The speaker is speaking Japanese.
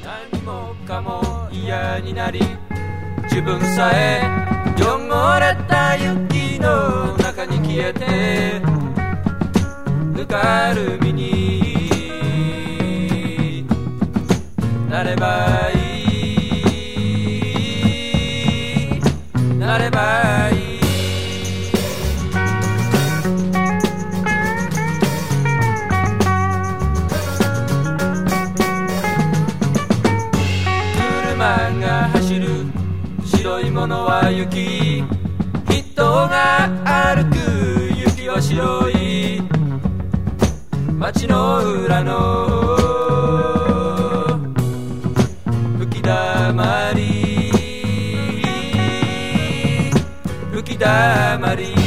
何もかも嫌になり自分さえ汚れた雪の中に消えてぬかるみになればいいなればいい車が走る白いものは雪人が歩く雪は白い街の裏の吹きだまり吹きだまり